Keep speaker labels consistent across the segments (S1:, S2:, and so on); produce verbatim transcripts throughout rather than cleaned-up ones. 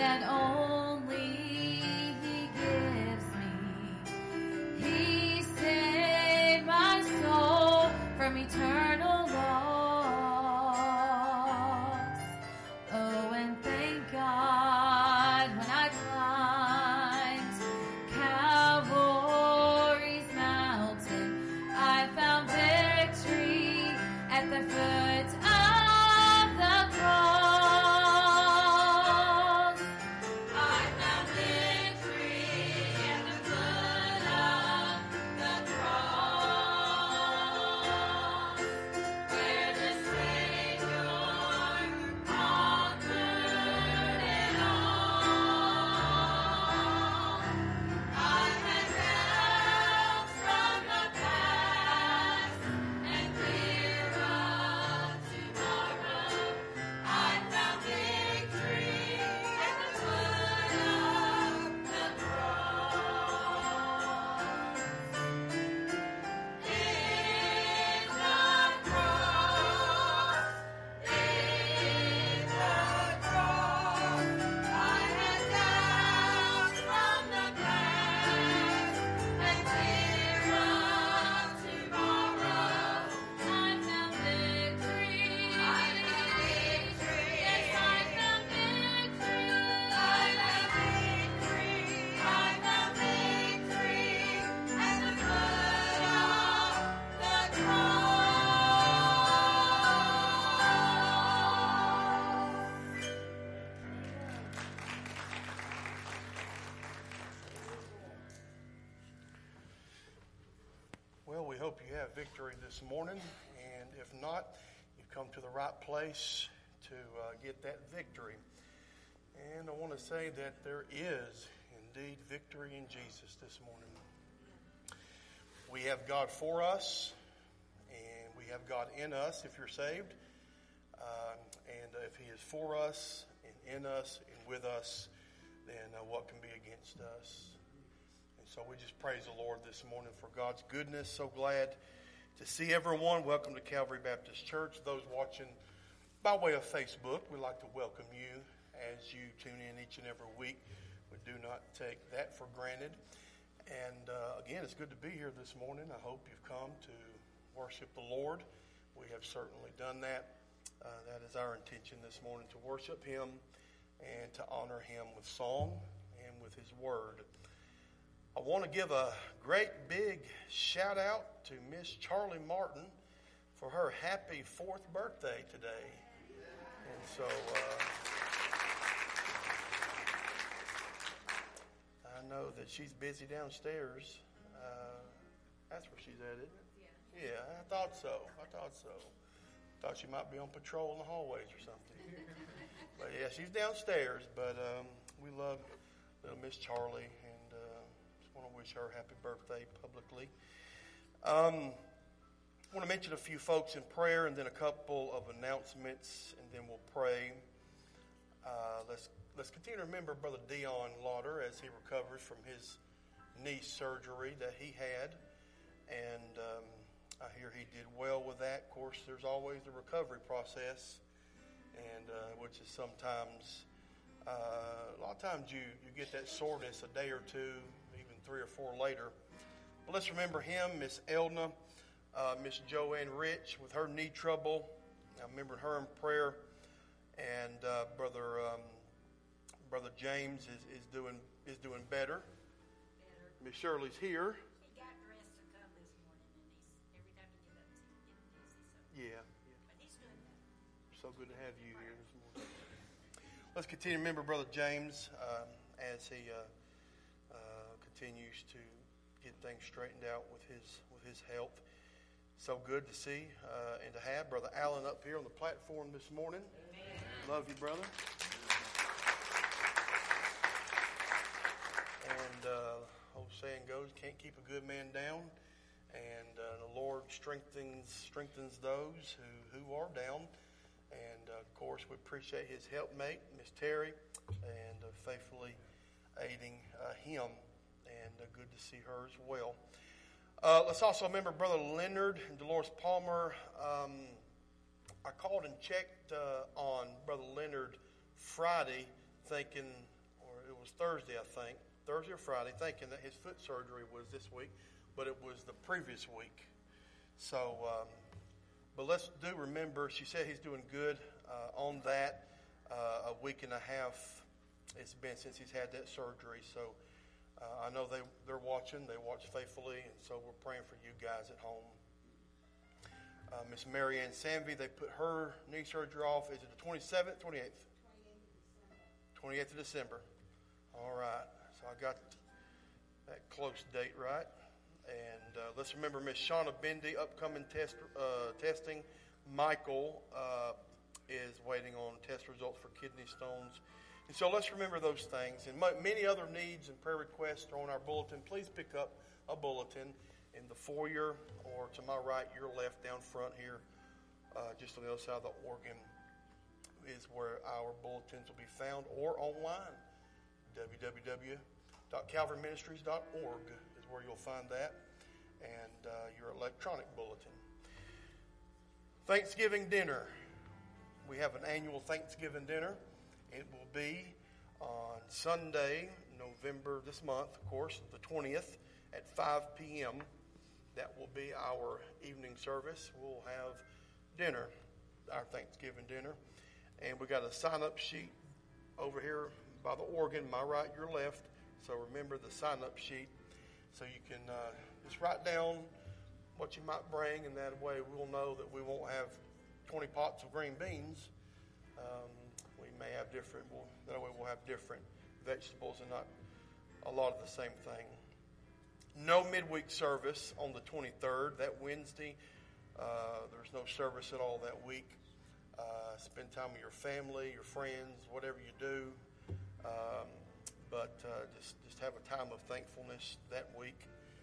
S1: that only He gives me. He saved my soul from eternal loss. Oh, and thank God when I climbed Calvary's mountain, I found victory at the foot of the cross. I found victory at the foot of the cross, where the Savior conquered it all. I had doubts from the past and fear of tomorrow. I found victory at the foot of the cross. In the cross, in the cross, I had doubts from the past and fear of tomorrow. I found victory. I found victory. Yes, I found victory. I found victory. I found victory at the foot of the
S2: Well, we hope you have victory this morning, and if not, you've come to the right place to uh, get that victory. And I want to say that there is indeed victory in Jesus this morning. We have God for us, and we have God in us if you're saved. Uh, and if He is for us, and in us, and with us, then uh, what can be against us? And so we just praise the Lord this morning for God's goodness. So glad to see everyone. Welcome to Calvary Baptist Church. Those watching by way of Facebook, we'd like to welcome you as you tune in each and every week. We do not take that for granted. And uh, again, it's good to be here this morning. I hope you've come to worship the Lord. We have certainly done that. Uh, that is our intention this morning, to worship Him and to honor Him with song and with His Word. I want to give a great big shout out to Miss Charlie Martin for her happy fourth birthday today. And so uh, I know that she's busy downstairs. Uh, that's where she's at, isn't it? Yeah, I thought so. I thought so. Thought she might be on patrol in the hallways or something. But yeah, she's downstairs. But um, we love little Miss Charlie, and uh, just want to wish her happy birthday publicly. Um, I want to mention a few folks in prayer, and then a couple of announcements, and then we'll pray. Uh, let's let's continue to remember Brother Dion Lauder as he recovers from his knee surgery that he had, and um, I hear he did well with that. Of course, there's always the recovery process, and uh, which is sometimes, uh, a lot of times you, you get that soreness a day or two, even three or four later. But let's remember him, Miss Elna, uh, Miss Joanne Rich with her knee trouble. I remember her in prayer, and uh, brother um, brother James is, is doing is doing better.
S3: Better.
S2: Miss Shirley's here.
S3: He got dressed to come this morning, and he's every time he get up, he's getting dizzy. So,
S2: Yeah,
S3: but he's doing better.
S2: so good to have you here this morning. Let's continue to remember Brother James um, as he uh, uh, continues to get things straightened out with his with his health. So good to see uh, and to have Brother Allen up here on the platform this morning. Amen. Love you, brother. And uh, old saying goes, can't keep a good man down. And uh, the Lord strengthens strengthens those who, who are down. And uh, of course, we appreciate his helpmate, Miss Terry, and uh, faithfully aiding uh, him. And uh, good to see her as well. Uh, let's also remember Brother Leonard and Dolores Palmer. Um, I called and checked uh, on Brother Leonard Friday, thinking was Thursday, I think, Thursday or Friday, thinking that his foot surgery was this week, but it was the previous week. So, um, but let's do remember, she said he's doing good uh, on that. Uh, a week and a half it's been since he's had that surgery. So uh, I know they, they're watching. They watch faithfully, and so we're praying for you guys at home. Uh, Miss Mary Ann Sanvey, they put her knee surgery off. Is it the twenty-seventh, twenty-eighth? twenty-eighth of December. All right. So I got that close date right. And uh, let's remember Miss Shauna Bendy, upcoming test uh, testing. Michael uh, is waiting on test results for kidney stones. And so let's remember those things. And m- many other needs and prayer requests are on our bulletin. Please pick up a bulletin in the foyer or to my right, your left, down front here, uh, just on the other side of the organ is where our bulletins will be found, or online. w w w dot calvary ministries dot org is where you'll find that, and uh, your electronic bulletin. Thanksgiving dinner. We have an annual Thanksgiving dinner. It will be on Sunday, November, this month, of course, the twentieth at five p.m. That will be our evening service. We'll have dinner, our Thanksgiving dinner. And we got a sign-up sheet over here by the organ, my right, your left. So remember the sign-up sheet. So you can uh, just write down what you might bring, and that way we'll know that we won't have twenty pots of green beans. Um, we may have different, we'll, that way we'll have different vegetables and not a lot of the same thing. No midweek service on the twenty-third, that Wednesday. Uh, there's no service at all that week. Uh, spend time with your family, your friends, whatever you do. Um, but uh, just, just have a time of thankfulness that week.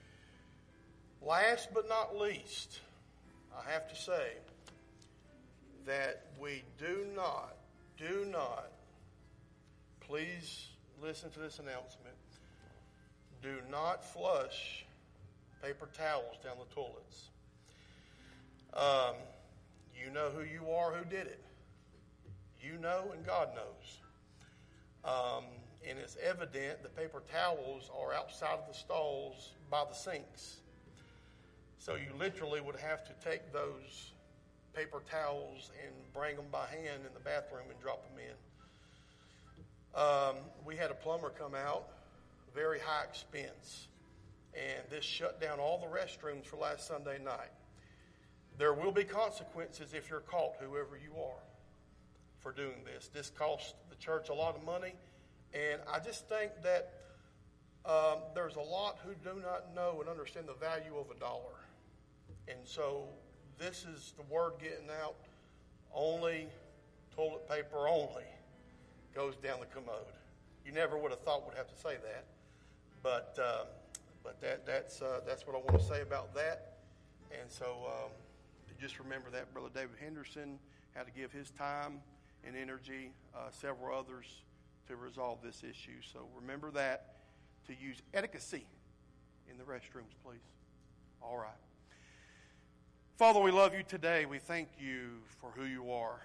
S2: Last but not least, I have to say that we do not, do not, please listen to this announcement, do not flush paper towels down the toilets. Um, you know who you are, who did it. You know, and God knows. Um, and it's evident the paper towels are outside of the stalls by the sinks. So you literally would have to take those paper towels and bring them by hand in the bathroom and drop them in. Um, we had a plumber come out, very high expense, and this shut down all the restrooms for last Sunday night. There will be consequences if you're caught, whoever you are, for doing this. This cost the church a lot of money, and I just think that um, there's a lot who do not know and understand the value of a dollar. And so this is the word getting out, only toilet paper only goes down the commode. You never would have thought would have to say that, but uh, but that that's uh, that's what I want to say about that. And so um, just remember that Brother David Henderson had to give his time and energy, uh, several others, to resolve this issue. So remember that, to use etiquette in the restrooms, please. All right. Father, we love you today. We thank you for who you are.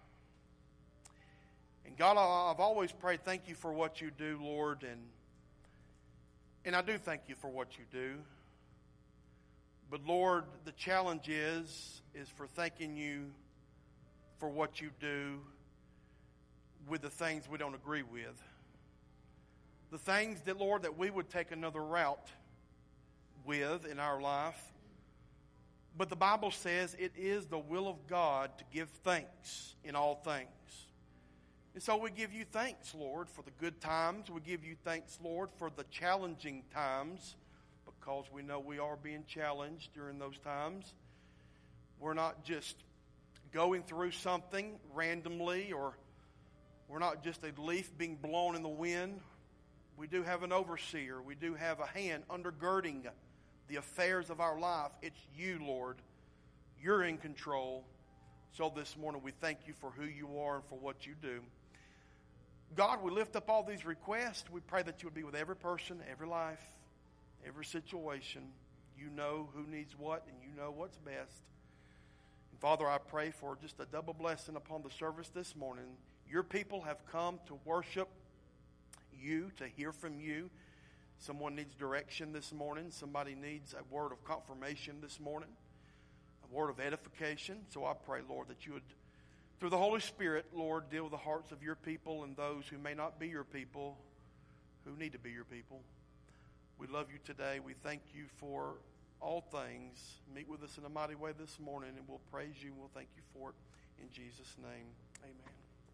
S2: And God, I've always prayed, thank you for what you do, Lord. And, and I do thank you for what you do. But Lord, the challenge is, is for thanking you for what you do with the things we don't agree with. The things that, Lord, that we would take another route with in our life. But the Bible says it is the will of God to give thanks in all things. And so we give you thanks, Lord, for the good times. We give you thanks, Lord, for the challenging times, because we know we are being challenged during those times. We're not just going through something randomly, or we're not just a leaf being blown in the wind. We do have an overseer. We do have a hand undergirding the affairs of our life. It's you, Lord. You're in control. So this morning we thank you for who you are and for what you do. God, we lift up all these requests. We pray that you would be with every person, every life, every situation. You know who needs what, and you know what's best. And Father, I pray for just a double blessing upon the service this morning. Your people have come to worship you, to hear from you. Someone needs direction this morning. Somebody needs a word of confirmation this morning, a word of edification. So I pray, Lord, that you would, through the Holy Spirit, Lord, deal with the hearts of your people and those who may not be your people, who need to be your people. We love you today. We thank you for all things. Meet with us in a mighty way this morning, and we'll praise you and we'll thank you for it. In Jesus' name, amen.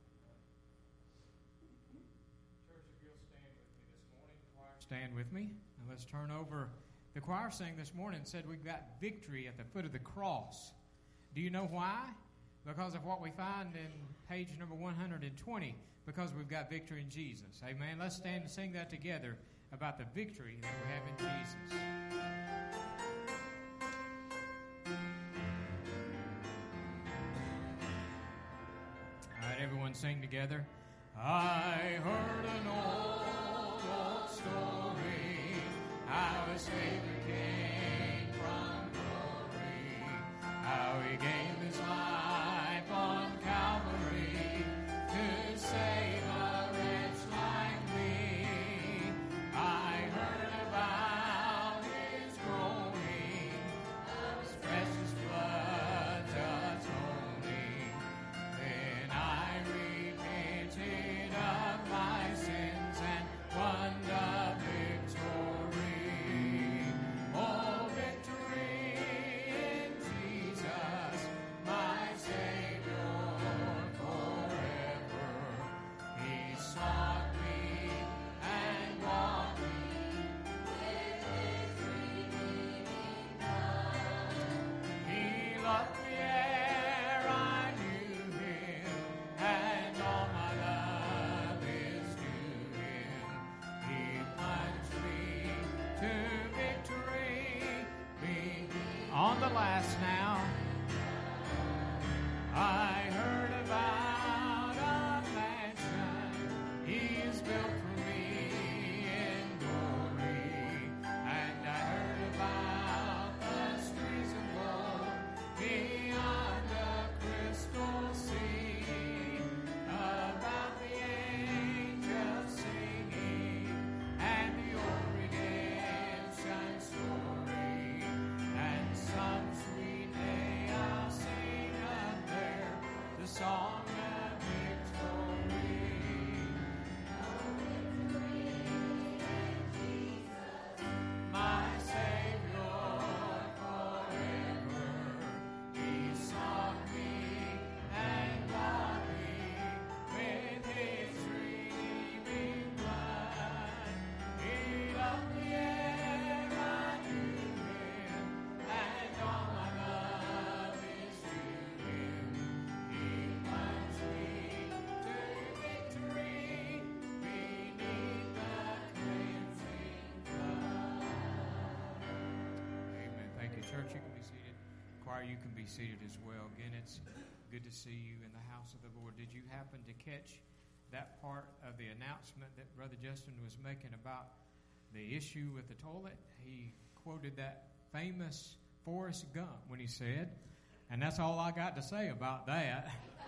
S4: Church, if you'll stand with me this morning, choir, stand with me, and let's turn over. The choir sang this morning and said we've got victory at the foot of the cross. Do you know why? Because of what we find in page number one hundred twenty, because we've got victory in Jesus. Amen. Let's stand and sing that together about the victory that we have in Jesus. All right, everyone sing together. I heard an old, old story, how a Savior came from glory, how he gave his life on Calvary to save a wretch like me. I heard about his groaning, of his precious blood's atoning. Then I repented of my sins and won the victory. Oh, victory in Jesus, my Savior forever. He sought me and bought me with his redeeming blood. He loved me ere I knew him, and all my love is to him. He plunged me to victory. Me on the last now. I heard about a mansion he's built for me in glory, and I heard about the streets of gold beyond the crystal sea, about the angels singing and the old redemption story, and some sweet day I'll sing up there the song of victory. My Savior forever, he sought me and bought me with his redeeming blood. He loved me ere I knew him, and all my love is to him. He plunged me to victory beneath the cleansing blood. Amen. Thank you, church. You can be seated. Choir, you can be seated as well. Again, it's good to see you in the house of the Lord. Did you happen to catch that part of the announcement that Brother Justin was making about the issue with the toilet? He quoted that famous Forrest Gump when he said, and that's all I got to say about that.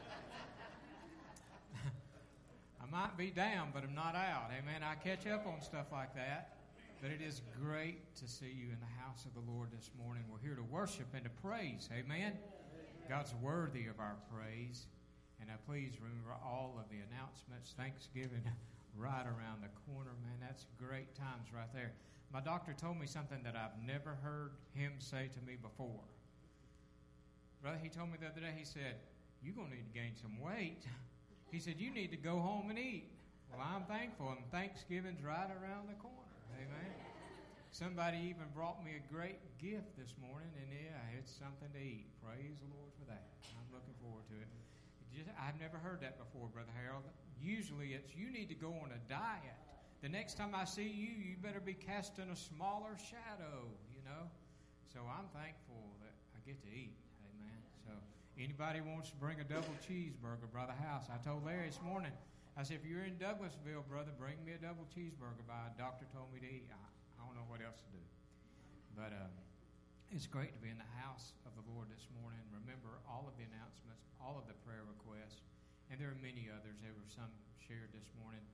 S4: I might be down, but I'm not out. Amen. I catch up on stuff like that. But it is great to see you in the house of the Lord this morning. We're here to worship and to praise. Amen. God's worthy of our praise. And now please remember all of the announcements. Thanksgiving right around the corner. Man, that's great times right there. My doctor told me something that I've never heard him say to me before. Brother, he told me the other day, he said, you're going to need to gain some weight. He said, you need to go home and eat. Well, I'm thankful, and Thanksgiving's right around the corner. Amen. Somebody even brought me a great gift this morning, and yeah, it's something to eat. Praise the Lord for that. I'm looking forward to it. Just, I've never heard that before, Brother Harold. Usually it's you need to go on a diet. The next time I see you, you better be casting a smaller shadow, you know. So I'm thankful that I get to eat. Amen. So anybody wants to bring a double cheeseburger by the house, I told Larry this morning, I said, if you're in Douglasville, brother, bring me a double cheeseburger by a doctor told me to eat. I, I don't know what else to do. But uh, it's great to be in the house of the Lord this morning. Remember all of the announcements, all of the prayer requests, and there are many others. There were some shared this morning.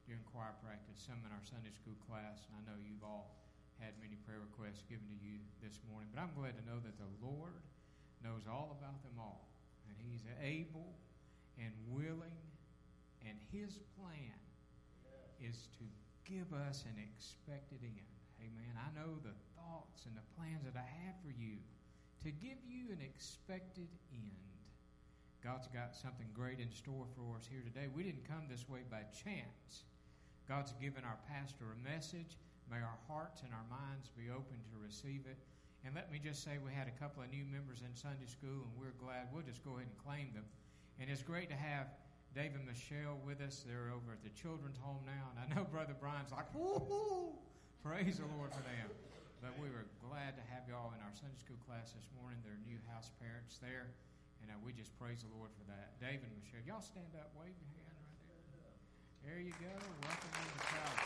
S4: during choir practice, some in our Sunday school class, and I know you've all had many prayer requests given to you this morning. But I'm glad to know that the Lord knows all about them all, and He's able and willing, and His plan is to give us an expected end. Amen. I know the thoughts and the plans that I have for you, to give you an expected end. God's got something great in store for us here today. We didn't come this way by chance. God's given our pastor a message. May our hearts and our minds be open to receive it. And let me just say, we had a couple of new members in Sunday school, and we're glad. We'll just go ahead and claim them. And it's great to have Dave and Michelle with us. They're over at the children's home now. And I know Brother Brian's like, woo-hoo! Praise the Lord for them. But we were glad to have y'all in our Sunday school class this morning. They're new house parents there. And uh, we just praise the Lord for that. Dave and Michelle, y'all stand up, wave your hand right there. There you go. Welcome to the crowd.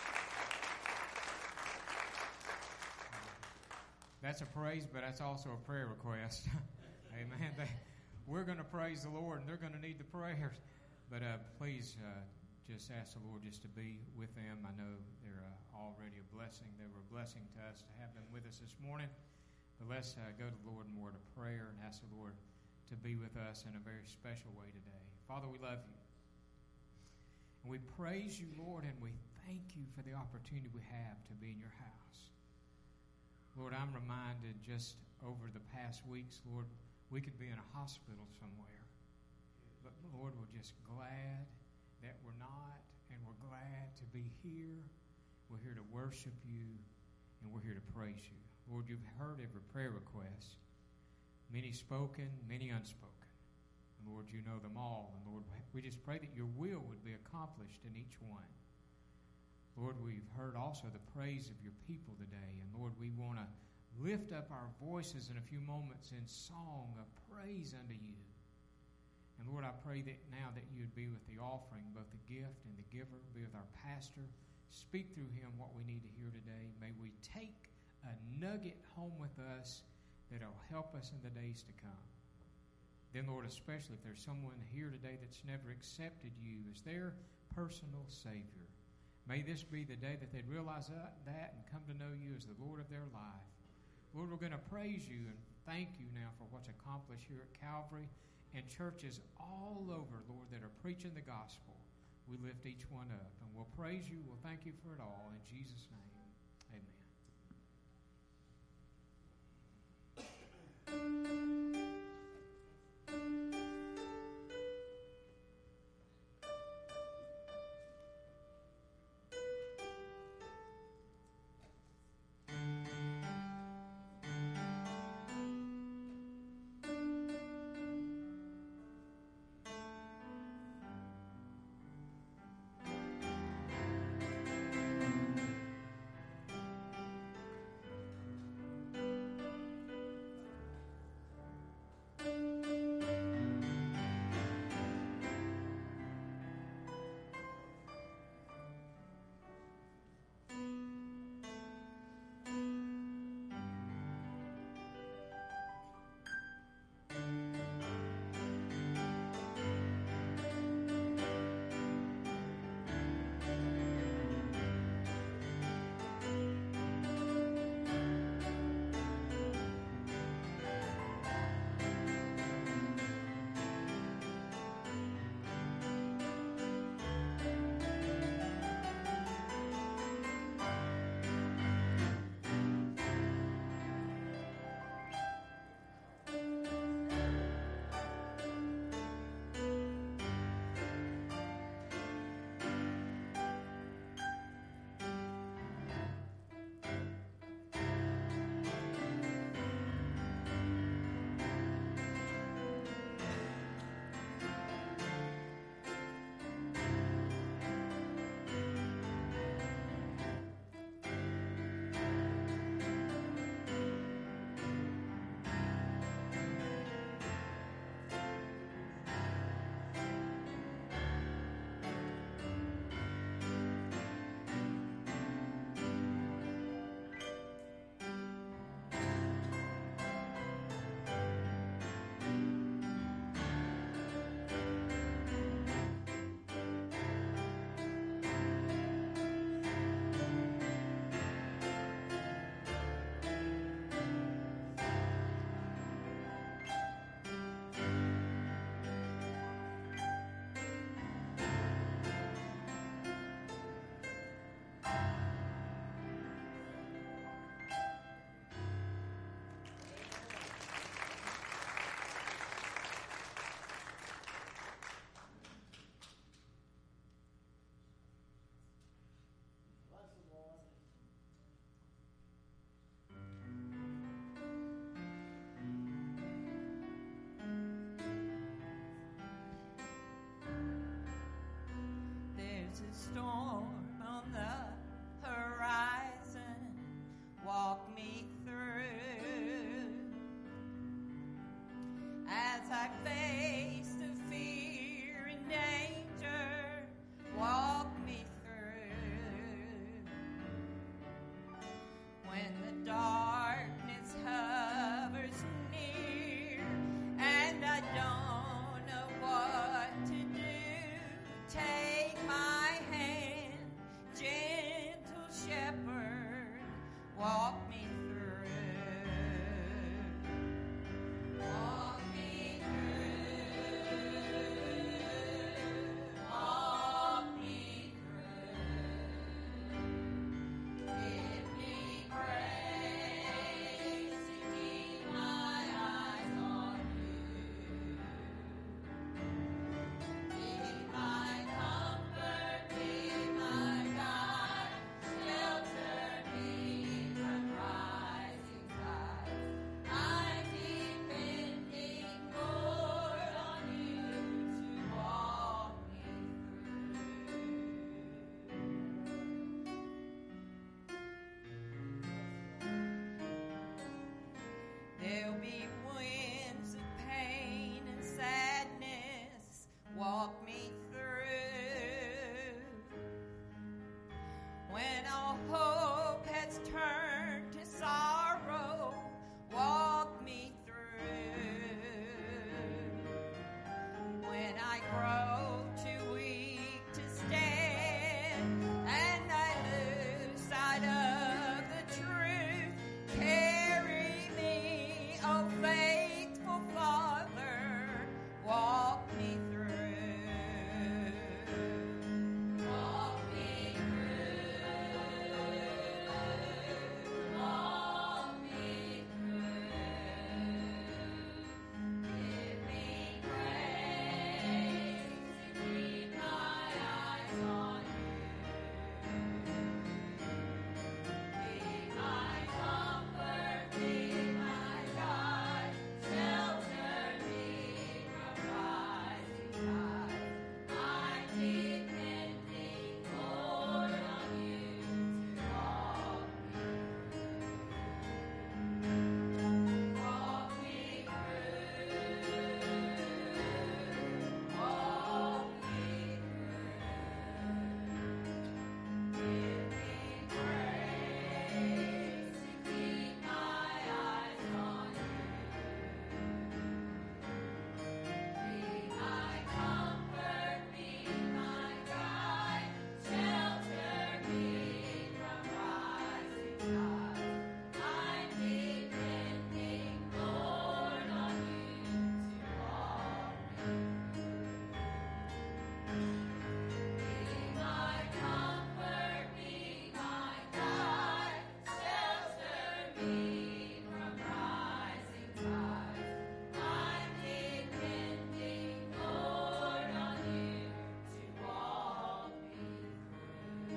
S4: That's a praise, but that's also a prayer request. Amen. They, we're going to praise the Lord, and they're going to need the prayers. But uh, please uh, just ask the Lord just to be with them. I know they're uh, already a blessing. They were a blessing to us to have them with us this morning. But let's uh, go to the Lord in a word of prayer and ask the Lord to be with us in a very special way today. Father, we love you. And we praise you, Lord, and we thank you for the opportunity we have to be in your house. Lord, I'm reminded just over the past weeks, Lord, we could be in a hospital somewhere. But, Lord, we're just glad that we're not, and we're glad to be here. We're here to worship you, and we're here to praise you. Lord, you've heard every prayer request, many spoken, many unspoken. And Lord, you know them all. And Lord, we just pray that your will would be accomplished in each one. Lord, we've heard also the praise of your people today. And Lord, we want to lift up our voices in a few moments in song of praise unto you. And Lord, I pray that now that you would be with the offering, both the gift and the giver, be with our pastor. Speak through him what we need to hear today. May we take a nugget home with us that will help us in the days to come. Then, Lord, especially if there's someone here today that's never accepted you as their personal Savior, may this be the day that they'd realize that, that and come to know you as the Lord of their life. Lord, we're going to praise you and thank you now for what's accomplished here at Calvary and churches all over, Lord, that are preaching the gospel. We lift each one up, and we'll praise you. We'll thank you for it all. In Jesus' name, amen.
S5: storm on the horizon, walk me through. As I face the fear and danger, walk me through. When the darkness hovers near and I don't know what to do, take my hand, gentle shepherd, walk me through. Walk me through. Walk me through. Give me grace to keep my eyes on you. Be my comfort, be my guide, shelter me from rising tides. I'm depending, Lord, on you to walk me through. There'll be winds of pain and sadness, walk me through. When all hope has turned to sorrow, walk me through. When I grow too weak to stand and I lose sight of the truth, carry me, oh faithful Father, walk me through. Walk me through. Walk me through. Give me grace to keep my eyes on you. Be my comfort, be my guide, shelter me from rising tides. I'm depending, Lord, on you to walk me through. Walk me through. Walk me through. Give me grace to keep my eyes on you. Be my comfort, be my guide, shelter me from rising tides. I'm depending, Lord, on you to walk me through. Be my comfort, be my guide, shelter me from rising tides. I'm depending, Lord, on you to walk me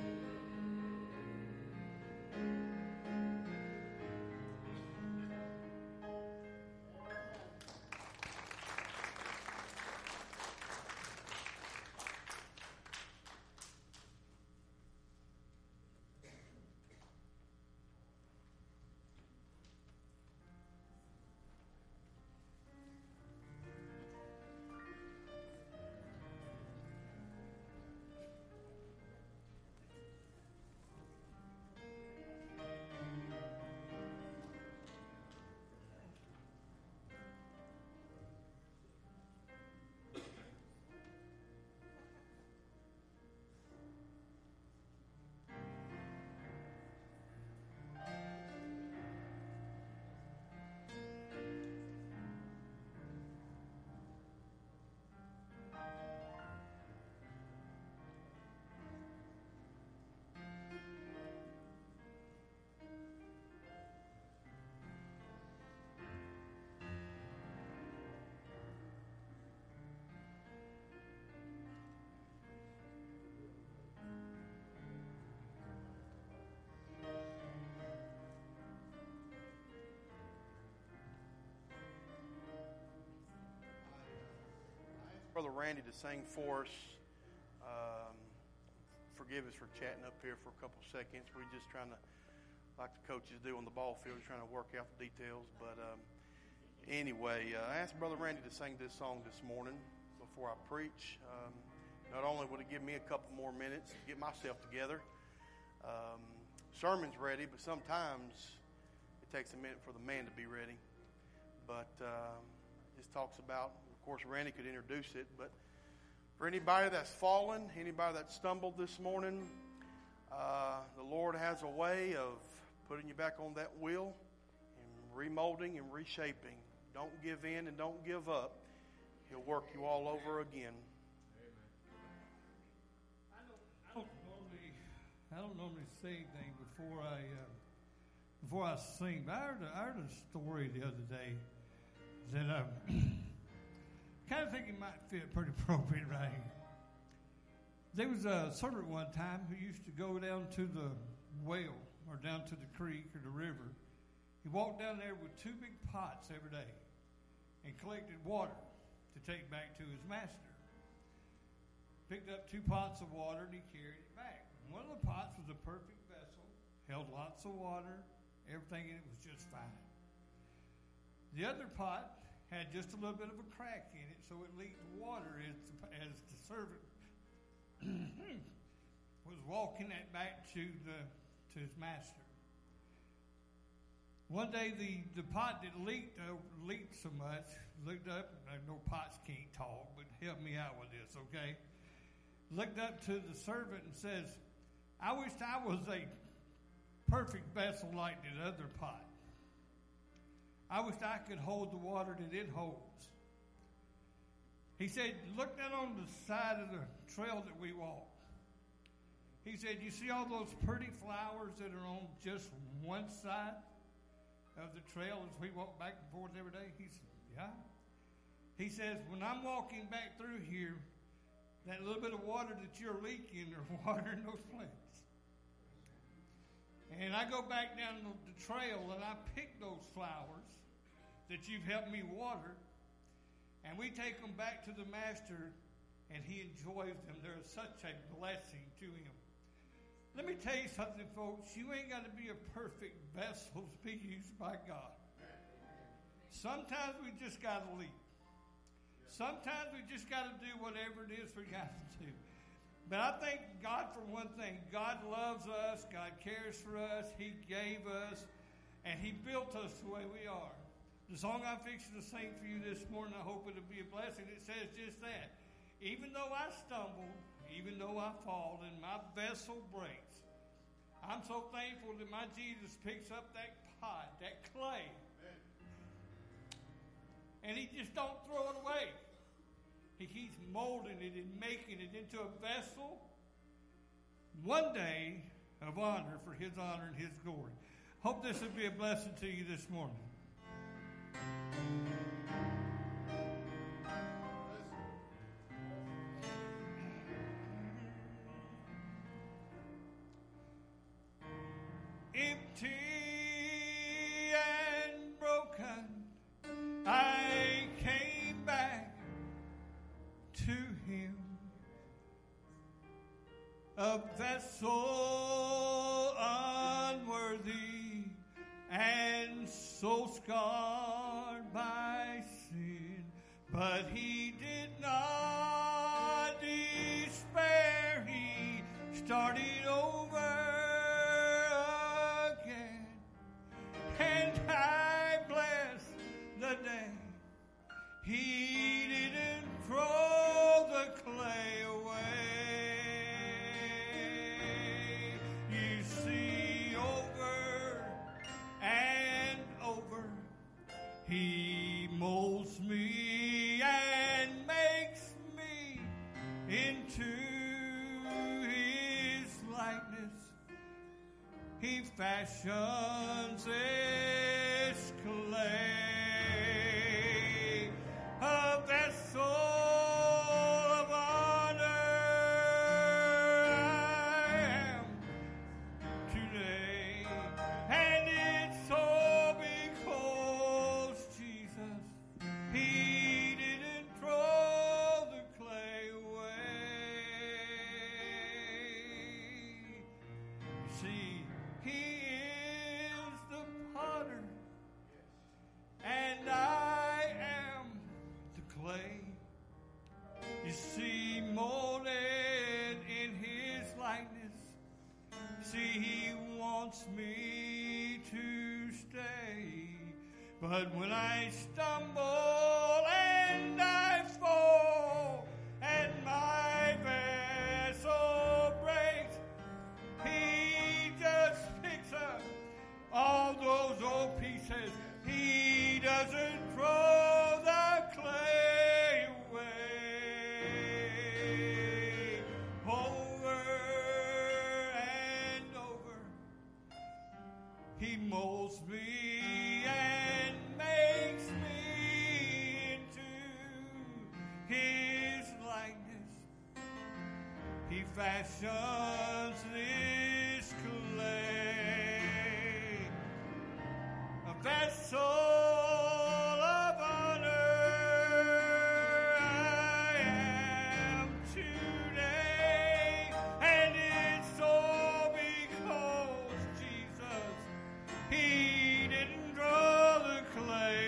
S2: Brother Randy to sing for us um, forgive us for chatting up here for a couple seconds. We're just trying to, like the coaches do on the ball field, trying to work out the details. But um, anyway, uh, I asked Brother Randy to sing this song this morning before I preach. Um, not only would it give me a couple more minutes to get myself together, um, sermon's ready, but sometimes it takes a minute for the man to be ready. But um, this talks about, of course, Randy could introduce it, but for anybody that's fallen, anybody that stumbled this morning, uh, the Lord has a way of putting you back on that wheel and remolding and reshaping. Don't give in and don't give up. He'll work you all over again.
S6: I don't, I don't normally, I don't normally say anything before I, uh, before I sing. But I heard, a, I heard a story the other day that I kind of think it might fit pretty appropriate right here. There was a servant one time who used to go down to the well or down to the creek or the river. He walked down there with two big pots every day and collected water to take back to his master. Picked up two pots of water and he carried it back. One of the pots was a perfect vessel, held lots of water, everything in it was just fine. The other pot had just a little bit of a crack in it, so it leaked water as the, as the servant was walking that back to the to his master. One day, the, the pot that leaked uh, leaked so much, looked up. I know pots can't talk, but help me out with this, okay? Looked up to the servant and says, "I wish I was a perfect vessel like that other pot. I wish I could hold the water that it holds." He said, "Look down on the side of the trail that we walk." He said, "You see all those pretty flowers that are on just one side of the trail as we walk back and forth every day?" He said, "Yeah." He says, "When I'm walking back through here, that little bit of water that you're leaking are watering those plants. And I go back down the trail and I pick those flowers that you've helped me water, and we take them back to the master, and he enjoys them. They're such a blessing to him." Let me tell you something, folks. You ain't got to be a perfect vessel to be used by God. Sometimes we just got to leave. Sometimes we just got to do whatever it is we got to do. But I thank God for one thing. God loves us. God cares for us. He gave us, and he built us the way we are. The song I'm fixing to sing for you this morning, I hope it'll be a blessing. It says just that. Even though I stumble, even though I fall, and my vessel breaks, I'm so thankful that my Jesus picks up that pot, that clay, and he just don't throw it away. He keeps molding it and making it into a vessel, one day, of honor for his honor and his glory. Hope this will be a blessing to you this morning. Empty and broken, I came back to him, a vessel unworthy and so scarred by sin, but he did not despair. He started over again, and I bless the day he didn't throw the clay away. You see, over and over, he molds me and makes me into his likeness. He fashions his clay, a vessel of honor I am today. And it's all because Jesus, he didn't throw the clay away. But when I stumble and I fall and my vessel breaks, He just picks up all those old pieces. He doesn't throw the clay away. Over and over, He molds me and makes me into His likeness. He fashions this clay, a vessel of honor I am today, and it's all because Jesus, He didn't draw the clay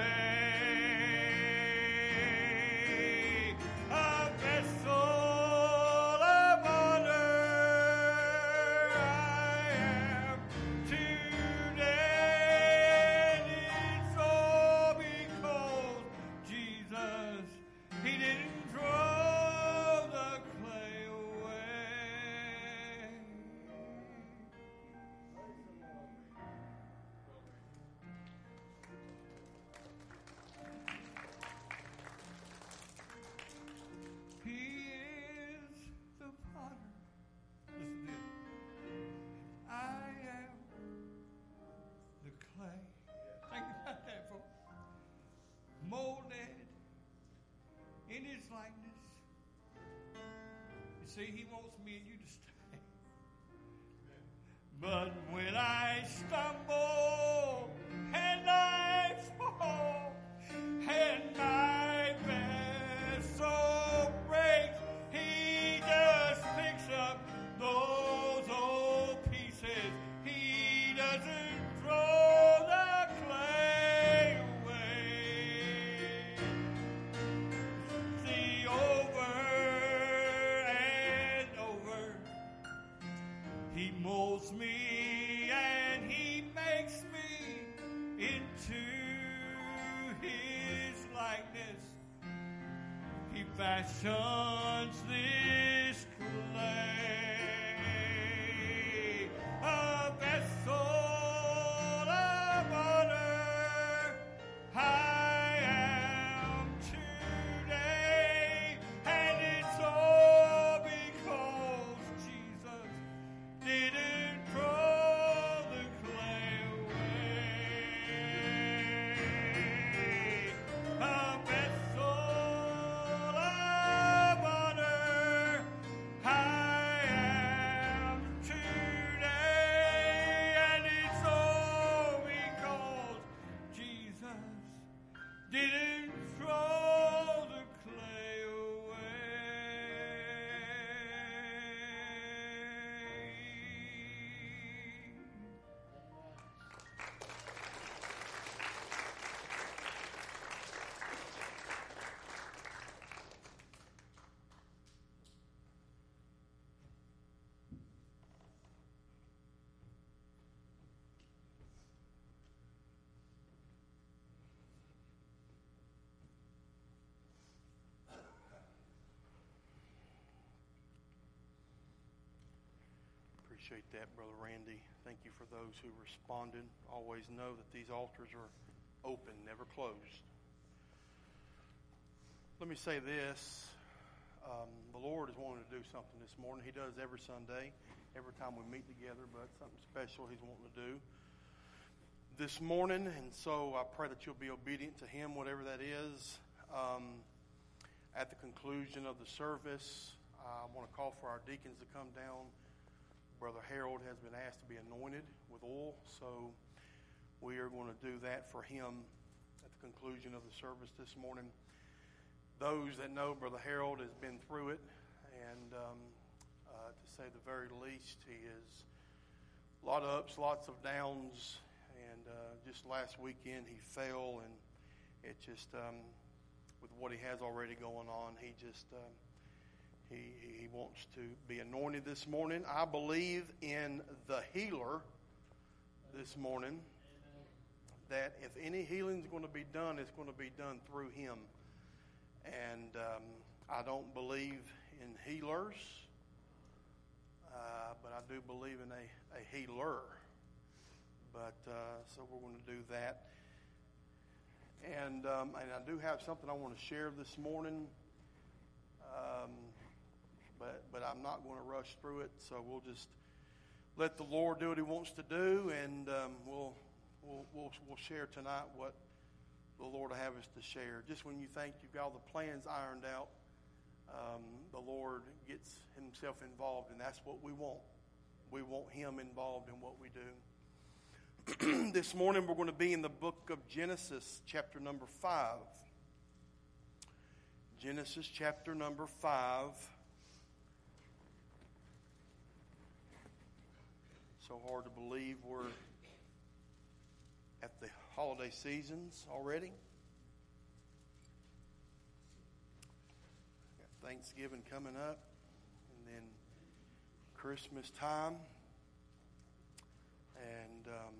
S6: away. A vessel of honor I am today, and it's all because Jesus, He didn't draw the clay away. He is the potter. Listen to this. I am the clay. Think about that, folks. Molded in His likeness. You see, He wants me and you to stay. But when I stumble and I fall and my vessel breaks, He just picks up those old pieces. He doesn't throw the clay away. See, over and over, He molds me and He makes me into His likeness. He fashions this clay, a vessel of honor I am today, and it's all because Jesus didn't throw the clay away. A vessel of honor I am today, and it's all because Jesus didn't throw the clay away.
S2: Appreciate that, Brother Randy. Thank you for those who responded. Always know that these altars are open, never closed. Let me say this. Um, the Lord is wanting to do something this morning. He does every Sunday, every time we meet together, but something special He's wanting to do this morning. And so I pray that you'll be obedient to Him, whatever that is. Um, at the conclusion of the service, I want to call for our deacons to come down. Brother Harold has been asked to be anointed with oil, so we are going to do that for him at the conclusion of the service this morning. Those that know Brother Harold has been through it, and um, uh, to say the very least, he is a lot of ups, lots of downs, and uh, just last weekend he fell, and it just, um, with what he has already going on, he just... Um, He, he wants to be anointed this morning. I believe in the healer this morning. that if any healing is going to be done, it's going to be done through him. And um, I don't believe in healers, uh, but I do believe in a, a healer. But uh, so we're going to do that. And um, and I do have something I want to share this morning, um, but but I'm not going to rush through it. So we'll just let the Lord do what He wants to do, and um, we'll we'll we'll we'll share tonight what the Lord will have us to share. Just when you think you've got all the plans ironed out, um, the Lord gets Himself involved, and that's what we want. We want Him involved in what we do. This morning we're going to be in the book of Genesis, chapter number five. Genesis, chapter number five. So hard to believe we're at the holiday seasons already. Got Thanksgiving coming up, and then Christmas time. And um,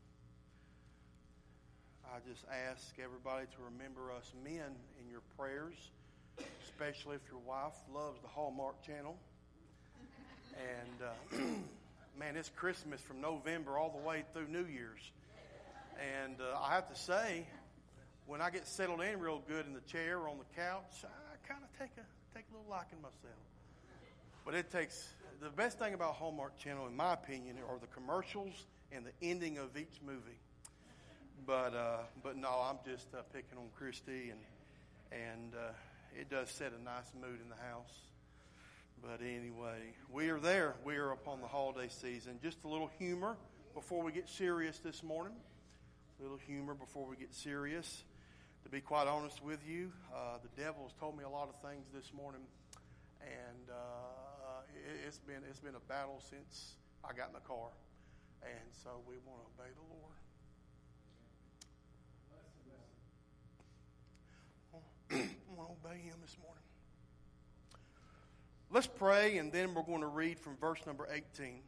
S2: I just ask everybody to remember us men in your prayers, especially if your wife loves the Hallmark Channel. And uh, man, it's Christmas from November all the way through New Year's. And uh, I have to say, when I get settled in real good in the chair or on the couch, I kind of take a take a little liking myself. But it takes, the best thing about Hallmark Channel, in my opinion, are the commercials and the ending of each movie. But uh, but no, I'm just uh, picking on Christy, and and uh, it does set a nice mood in the house. But anyway, we are there. We are upon the holiday season. Just a little humor before we get serious this morning. A little humor before we get serious. To be quite honest with you, uh, the devil has told me a lot of things this morning, and uh, it, it's been it's been a battle since I got in the car, and so we want to obey the Lord. I want to obey Him this morning. Let's pray, and then we're going to read from verse number eighteen.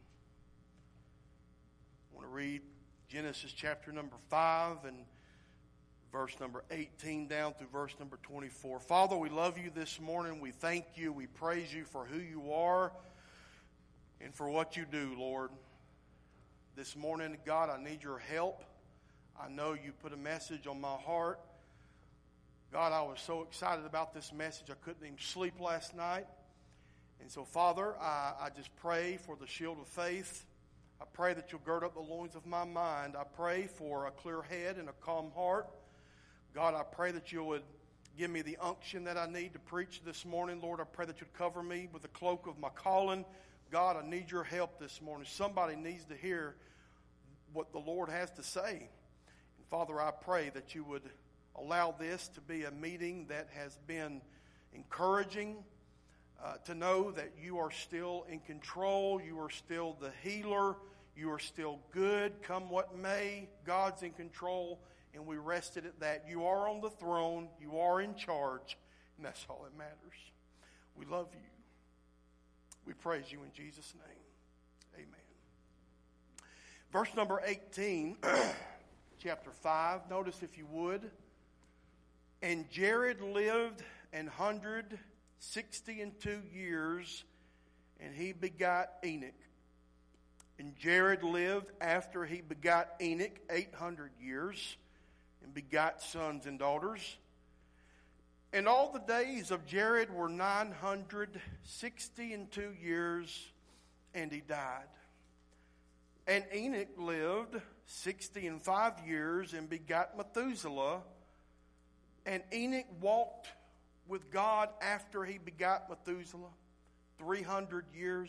S2: I want to read Genesis chapter number five and verse number eighteen down through verse number twenty-four. Father, we love you this morning. We thank you. We praise you for who you are and for what you do, Lord. This morning, God, I need your help. I know you put a message on my heart. God, I was so excited about this message, I couldn't even sleep last night. And so, Father, I, I just pray for the shield of faith. I pray that you'll gird up the loins of my mind. I pray for a clear head and a calm heart. God, I pray that you would give me the unction that I need to preach this morning. Lord, I pray that you'd cover me with the cloak of my calling. God, I need your help this morning. Somebody needs to hear what the Lord has to say. And Father, I pray that you would allow this to be a meeting that has been encouraging, uh, to know that you are still in control, you are still the healer, you are still good, come what may, God's in control, and we rested at that. You are on the throne, you are in charge, and that's all that matters. We love you. We praise you in Jesus' name. Amen. Verse number eighteen, chapter five, notice if you would. And Jared lived an hundred sixty and two years, and he begot Enoch. And Jared lived after he begot Enoch eight hundred years, and begot sons and daughters. And all the days of Jared were nine hundred sixty and two years, and he died. And Enoch lived sixty and five years, and begot Methuselah. And Enoch walked with God after he begot Methuselah three hundred years,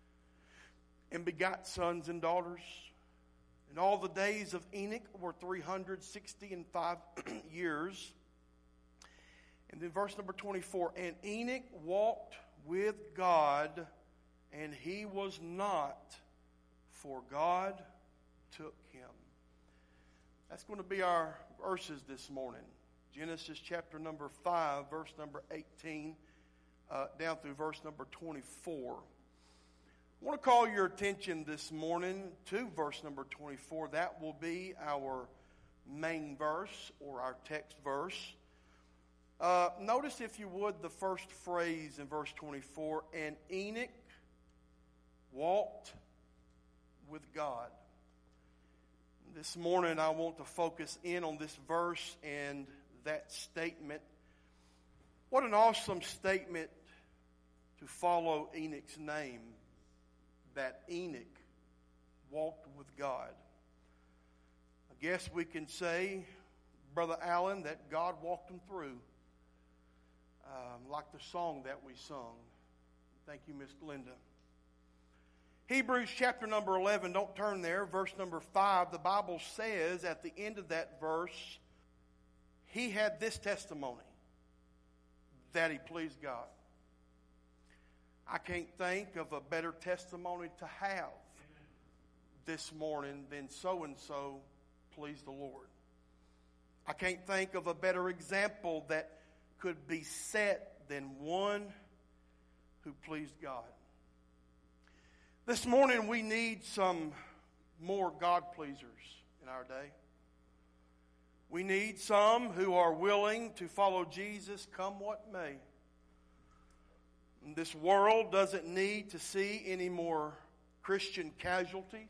S2: and begot sons and daughters. And all the days of Enoch were three hundred sixty and five years. And then verse number twenty-four, and Enoch walked with God, and he was not, for God took him. That's going to be our verses this morning. Genesis chapter number five, verse number eighteen, uh, down through verse number twenty-four. I want to call your attention this morning to verse number twenty-four. That will be our main verse or our text verse. Uh, notice, if you would, the first phrase in verse twenty-four, and Enoch walked with God. This morning I want to focus in on this verse and that statement. What an awesome statement to follow Enoch's name, that Enoch walked with God. I guess we can say, Brother Allen, that God walked him through. Um, like the song that we sung. Thank you, Miss Glenda. Hebrews chapter number eleven, don't turn there, verse number five, the Bible says at the end of that verse, he had this testimony, that he pleased God. I can't think of a better testimony to have this morning than so-and-so pleased the Lord. I can't think of a better example that could be set than one who pleased God. This morning we need some more God pleasers in our day. We need some who are willing to follow Jesus come what may. This world doesn't need to see any more Christian casualties.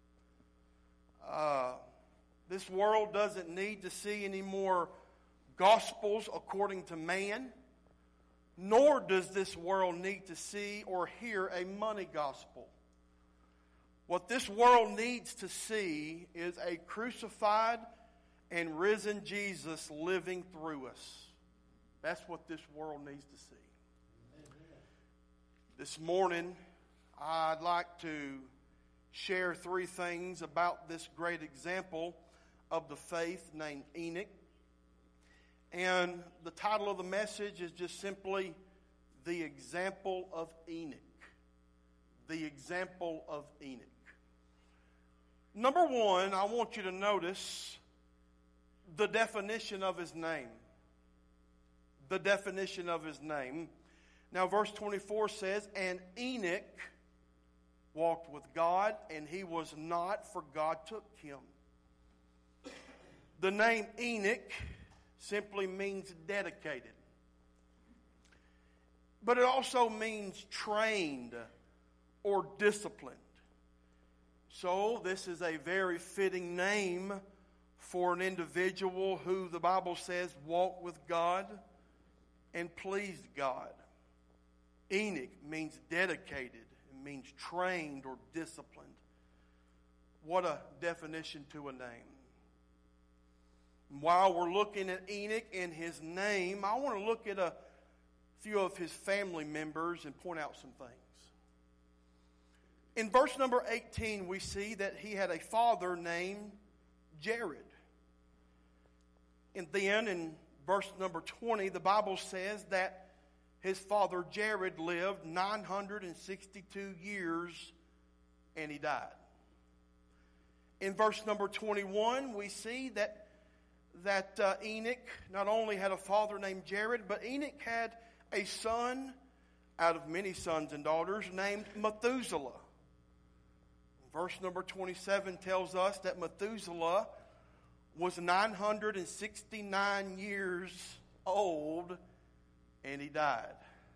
S2: Uh, this world doesn't need to see any more gospels according to man, nor does this world need to see or hear a money gospel. What this world needs to see is a crucified and risen Jesus living through us. That's what this world needs to see. This morning, I'd like to share three things about this great example of the faith named Enoch. And the title of the message is just simply, The Example of Enoch. The Example of Enoch. Number one, I want you to notice the definition of his name. The definition of his name. Now, verse twenty-four says, and Enoch walked with God, and he was not, for God took him. The name Enoch simply means dedicated. But it also means trained or disciplined. So this is a very fitting name for an individual who the Bible says walked with God and pleased God. Enoch means dedicated. It means trained or disciplined. What a definition to a name. While we're looking at Enoch and his name, I want to look at a few of his family members and point out some things. In verse number eighteen, we see that he had a father named Jared. And then in verse number twenty, the Bible says that his father Jared lived nine hundred sixty-two years and he died. In verse number twenty-one, we see that that uh, Enoch not only had a father named Jared, but Enoch had a son out of many sons and daughters named Methuselah. Verse number twenty-seven tells us that Methuselah was nine hundred sixty-nine years old and he died.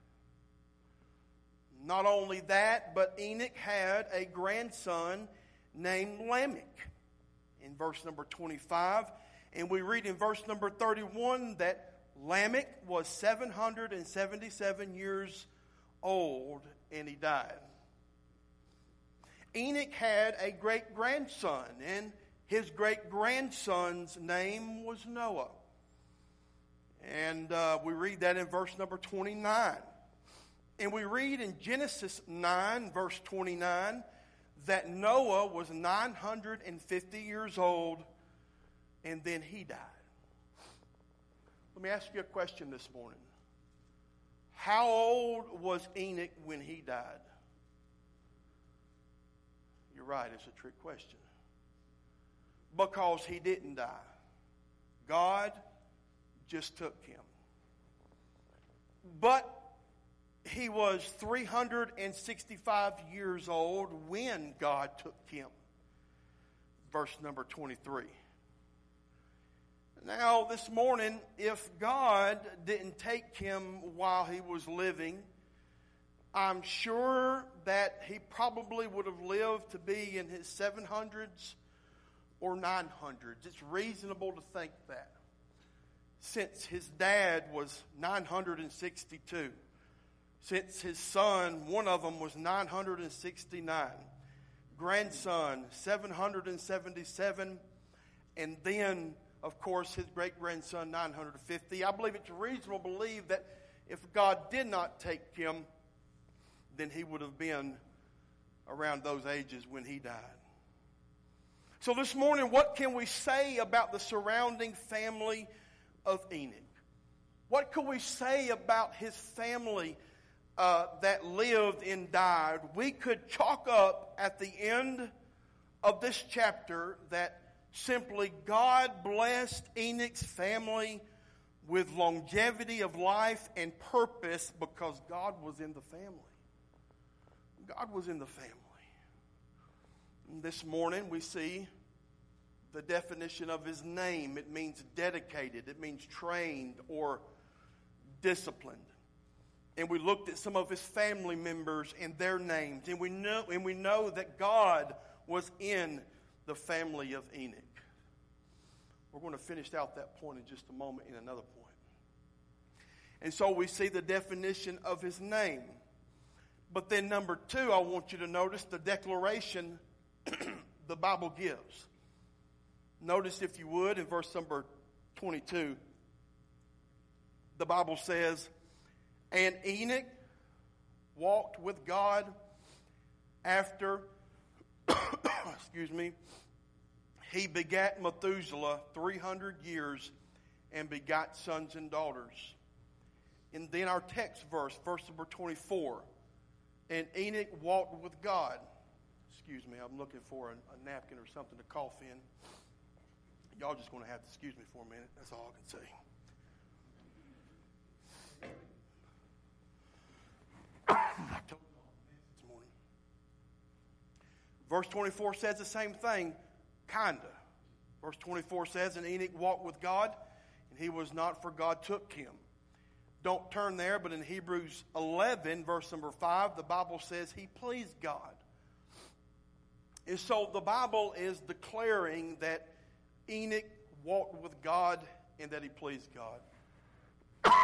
S2: Not only that, but Enoch had a grandson named Lamech. In verse number twenty-five, and we read in verse number thirty-one that Lamech was seven hundred seventy-seven years old and he died. Enoch had a great-grandson, and his great-grandson's name was Noah. And uh, we read that in verse number twenty-nine. And we read in Genesis nine, verse twenty-nine, that Noah was nine hundred fifty years old, and then he died. Let me ask you a question this morning. How old was Enoch when he died? You're right, it's a trick question. Because he didn't die. God just took him. But he was three hundred sixty-five years old when God took him. Verse number twenty-three. Now, this morning, if God didn't take him while he was living, I'm sure that he probably would have lived to be in his seven hundreds or nine hundreds. It's reasonable to think that. Since his dad was nine hundred sixty-two. Since his son, one of them was nine hundred sixty-nine. Grandson, seven hundred seventy-seven. And then, of course, his great-grandson, nine hundred fifty. I believe it's reasonable to believe that if God did not take him, then he would have been around those ages when he died. So this morning, what can we say about the surrounding family of Enoch? What can we say about his family uh, that lived and died? We could chalk up at the end of this chapter that simply God blessed Enoch's family with longevity of life and purpose because God was in the family. God was in the family. And this morning we see the definition of his name. It means dedicated. It means trained or disciplined. And we looked at some of his family members and their names. And we know, and we know that God was in the family of Enoch. We're going to finish out that point in just a moment in another point. And so we see the definition of his name. But then number two, I want you to notice the declaration the Bible gives. Notice, if you would, in verse number twenty-two, the Bible says, "And Enoch walked with God after, excuse me, he begat Methuselah three hundred years and begot sons and daughters." And then our text verse, verse number twenty-four, "And Enoch walked with God." Excuse me, I'm looking for a, a napkin or something to cough in. Y'all just going to have to excuse me for a minute. That's all I can say. This morning. Verse twenty-four says the same thing, kinda. Verse twenty-four says, "And Enoch walked with God, and he was not, for God took him." Don't turn there, but in Hebrews eleven, verse number five, the Bible says he pleased God. And so the Bible is declaring that Enoch walked with God and that he pleased God.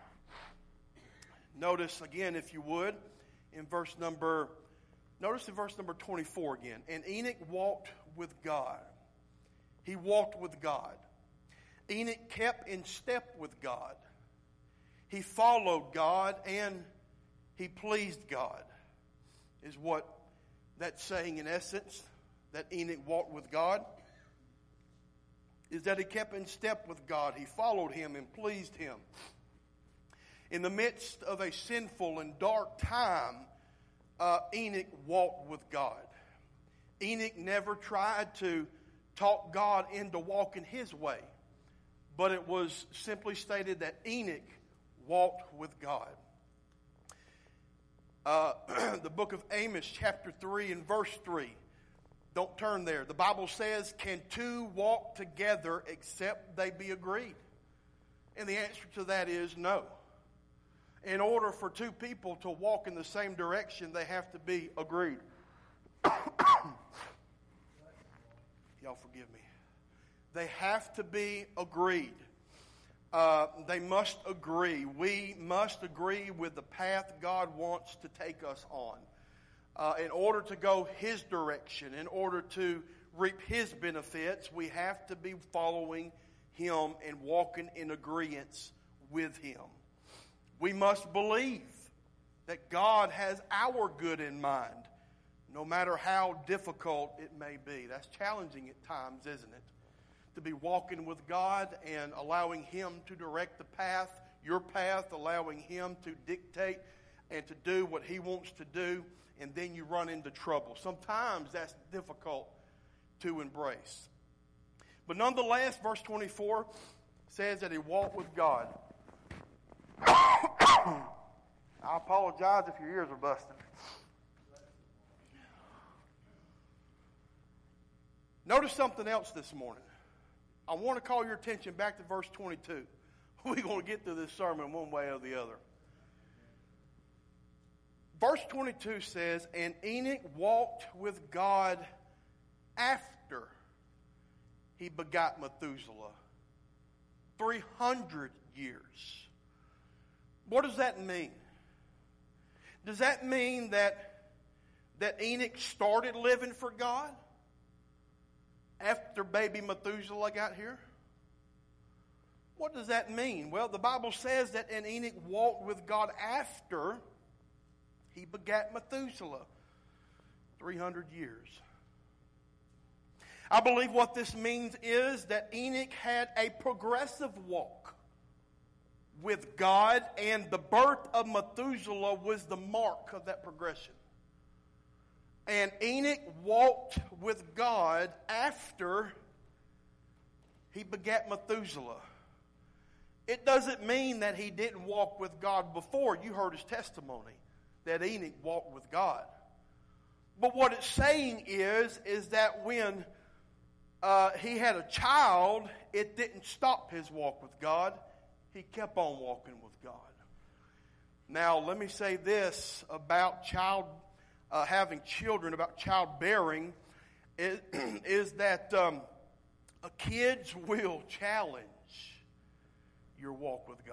S2: Notice again, if you would, in verse number, notice in verse number twenty-four again. "And Enoch walked with God." He walked with God. Enoch kept in step with God. He followed God and he pleased God, is what that's saying in essence, that Enoch walked with God, is that he kept in step with God. He followed him and pleased him. In the midst of a sinful and dark time, uh, Enoch walked with God. Enoch never tried to talk God into walking his way, but it was simply stated that Enoch walked with God. Uh, the book of Amos, chapter three and verse three. Don't turn there. The Bible says, "Can two walk together except they be agreed?" And the answer to that is no. In order for two people to walk in the same direction, they have to be agreed. Y'all forgive me. They have to be agreed. Uh, they must agree. We must agree with the path God wants to take us on. Uh, in order to go His direction, in order to reap His benefits, we have to be following Him and walking in agreement with Him. We must believe that God has our good in mind, no matter how difficult it may be. That's challenging at times, isn't it? To be walking with God and allowing Him to direct the path, your path, allowing Him to dictate and to do what He wants to do, and then you run into trouble. Sometimes that's difficult to embrace. But nonetheless, verse twenty-four says that he walked with God. I apologize if your ears are busted. Notice something else this morning. I want to call your attention back to verse twenty-two. We're going to get through this sermon one way or the other. Verse twenty-two says, and Enoch walked with God after he begot Methuselah. three hundred years. What does that mean? Does that mean that, that Enoch started living for God after baby Methuselah got here? What does that mean? Well, the Bible says that and Enoch walked with God after he begat Methuselah. three hundred years. I believe what this means is that Enoch had a progressive walk with God, and the birth of Methuselah was the mark of that progression. And Enoch walked with God after he begat Methuselah. It doesn't mean that he didn't walk with God before. You heard his testimony that Enoch walked with God. But what it's saying is, is that when uh, he had a child, it didn't stop his walk with God. He kept on walking with God. Now, let me say this about child uh, having children, about childbearing, is, is that um, uh, kids will challenge your walk with God.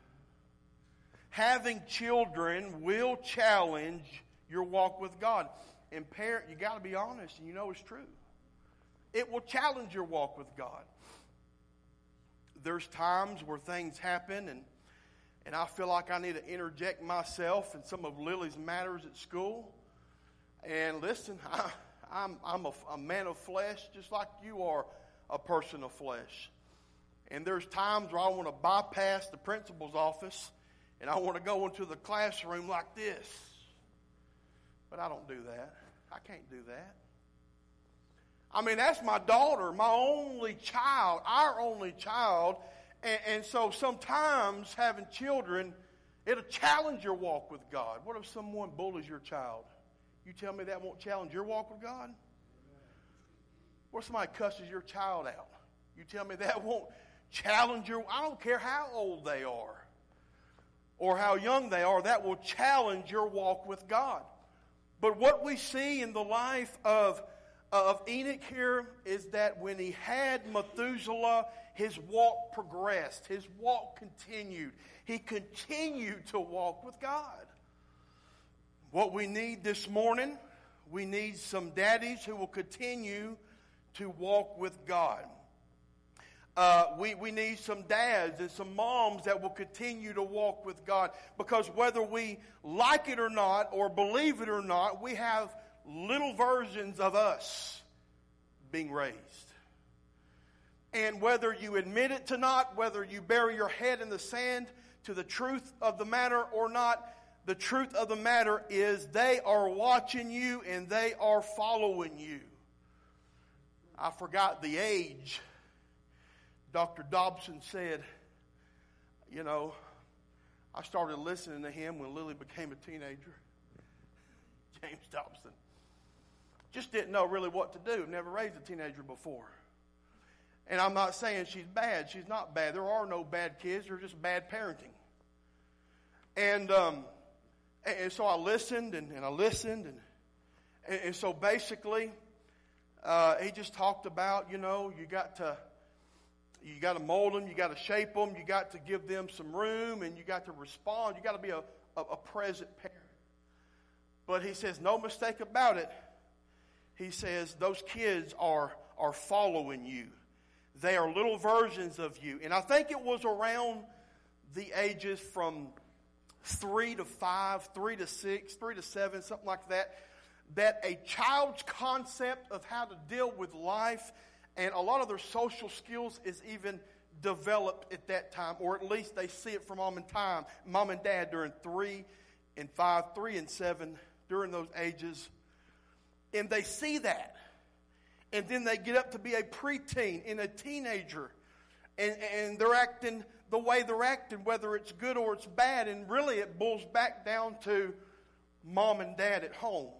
S2: Having children will challenge your walk with God. And parent, you got to be honest, and you know it's true. It will challenge your walk with God. There's times where things happen, and and I feel like I need to interject myself in some of Lily's matters at school. And listen, I, I'm I'm a, a man of flesh, just like you are a person of flesh. And there's times where I want to bypass the principal's office, and I want to go into the classroom like this. But I don't do that. I can't do that. I mean, that's my daughter, my only child, our only child. And, and so sometimes having children, it'll challenge your walk with God. What if someone bullies your child? You tell me that won't challenge your walk with God? What if somebody cusses your child out? You tell me that won't challenge your... I don't care how old they are or how young they are, that will challenge your walk with God. But what we see in the life of, of Enoch here is that when he had Methuselah, his walk progressed. His walk continued. He continued to walk with God. What we need this morning, we need some daddies who will continue to walk with God. Uh, we, we need some dads and some moms that will continue to walk with God. Because whether we like it or not, or believe it or not, we have little versions of us being raised. And whether you admit it to not, whether you bury your head in the sand to the truth of the matter or not, the truth of the matter is they are watching you and they are following you. I forgot the age. Doctor Dobson said, you know, I started listening to him when Lily became a teenager. James Dobson. Just didn't know really what to do. Never raised a teenager before. And I'm not saying she's bad. She's not bad. There are no bad kids. They're just bad parenting. And um, and so I listened and, and I listened. And, and, and so basically, uh, he just talked about, you know, you got to... You got to mold them. You got to shape them. You got to give them some room, and you got to respond. You got to be a, a, a present parent. But he says, no mistake about it. He says those kids are are following you. They are little versions of you. And I think it was around the ages from three to five, three to six, three to seven, something like that, that a child's concept of how to deal with life and a lot of their social skills is even developed at that time, or at least they see it from mom and time, mom and dad during three and five, three and seven, during those ages. And they see that. And then they get up to be a preteen and a teenager. And, and they're acting the way they're acting, whether it's good or it's bad. And really it boils back down to mom and dad at home.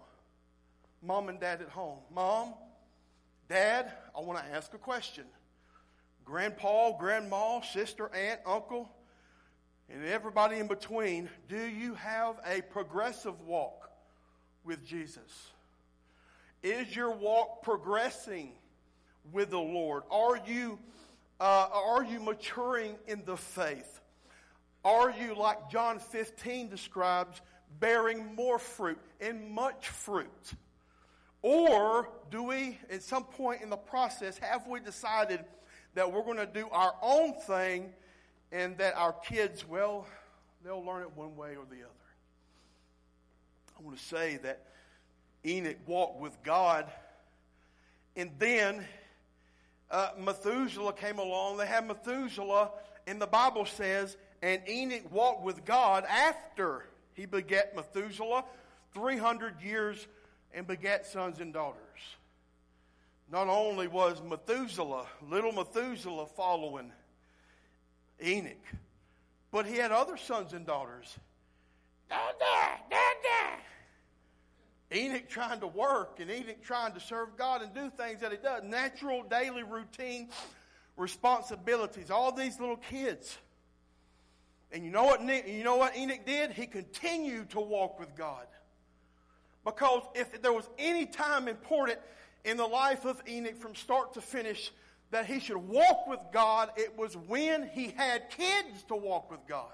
S2: Mom and dad at home. Mom, Dad, I want to ask a question. grandpa, grandma, sister, aunt, uncle, and everybody in between, do you have a progressive walk with Jesus? Is your walk progressing with the Lord? Are you, uh, are you maturing in the faith? Are you, like John fifteen describes, bearing more fruit and much fruit? Or do we, at some point in the process, have we decided that we're going to do our own thing and that our kids, well, they'll learn it one way or the other? I want to say that Enoch walked with God, and then uh, Methuselah came along. They had Methuselah, and the Bible says, and Enoch walked with God after he begat Methuselah three hundred years and begat sons and daughters. Not only was Methuselah, little Methuselah, following Enoch, but he had other sons and daughters. Dada, dada. Enoch trying to work, and Enoch trying to serve God and do things that he does. Natural, daily, routine responsibilities. All these little kids. And you know what? You know what Enoch did? He continued to walk with God. Because if there was any time important in the life of Enoch from start to finish that he should walk with God, it was when he had kids to walk with God.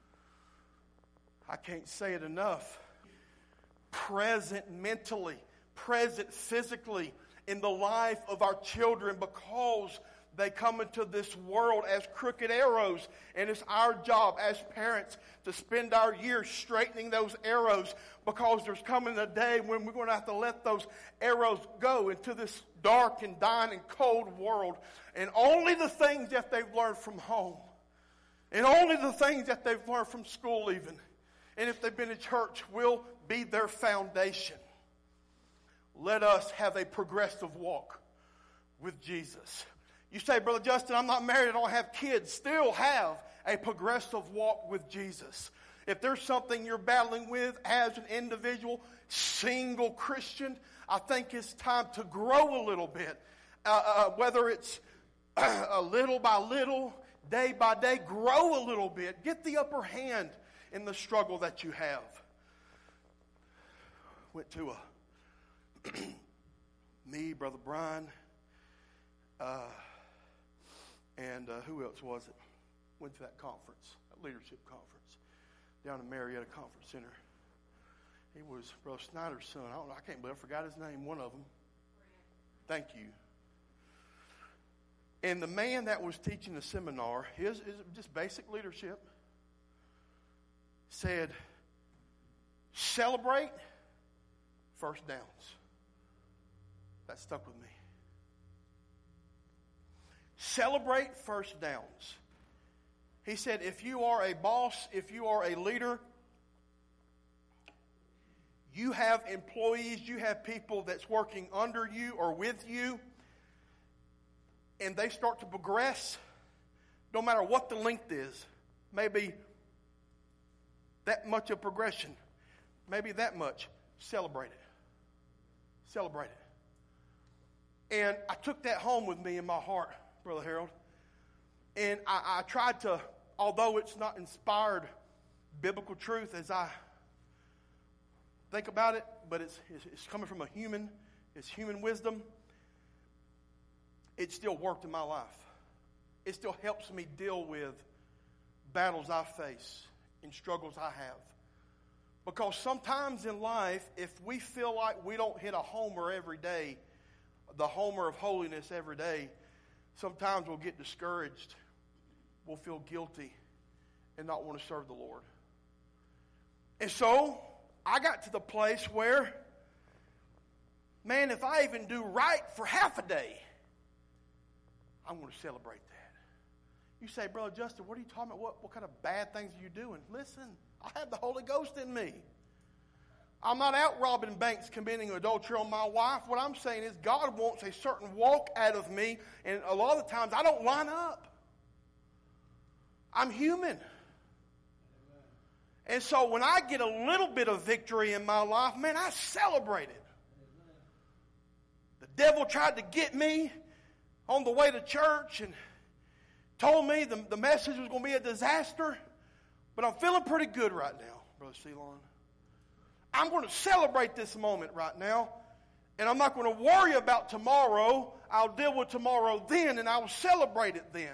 S2: I can't say it enough. Present mentally, present physically in the life of our children, because they come into this world as crooked arrows, and it's our job as parents to spend our years straightening those arrows, because there's coming a day when we're going to have to let those arrows go into this dark and dying and cold world, and only the things that they've learned from home, and only the things that they've learned from school even, and if they've been in church, will be their foundation. Let us have a progressive walk with Jesus. You say, Brother Justin, I'm not married, I don't have kids. Still have a progressive walk with Jesus. If there's something you're battling with as an individual, single Christian, I think it's time to grow a little bit. Uh, uh, whether it's a little by little, day by day, grow a little bit. Get the upper hand in the struggle that you have. Went to a, me, Brother Brian, uh, and uh, who else was it? Went to that conference, that leadership conference, down in Marietta Conference Center. He was Brother Snyder's son. I don't know, I can't believe I forgot his name, one of them. Thank you. And the man that was teaching the seminar, his, his just basic leadership, said, celebrate first downs. That stuck with me. Celebrate first downs. He said, if you are a boss, if you are a leader, you have employees, you have people that's working under you or with you, and they start to progress, no matter what the length is, maybe that much of progression, maybe that much, celebrate it. Celebrate it. And I took that home with me in my heart, Brother Harold. And I, I tried to, although it's not inspired biblical truth as I think about it, but it's, it's coming from a human, it's human wisdom, it still worked in my life. It still helps me deal with battles I face and struggles I have. Because sometimes in life, if we feel like we don't hit a homer every day, the homer of holiness every day, sometimes we'll get discouraged. We'll feel guilty and not want to serve the Lord. And so, I got to the place where, man, if I even do right for half a day, I'm going to celebrate that. You say, Brother Justin, what are you talking about? What, what kind of bad things are you doing? Listen, I have the Holy Ghost in me. I'm not out robbing banks, committing adultery on my wife. What I'm saying is God wants a certain walk out of me, and a lot of the times I don't line up. I'm human. And so when I get a little bit of victory in my life, man, I celebrate it. The devil tried to get me on the way to church, and told me the, the message was going to be a disaster, but I'm feeling pretty good right now, Brother Ceylon. I'm going to celebrate this moment right now, and I'm not going to worry about tomorrow. I'll deal with tomorrow then, and I will celebrate it then.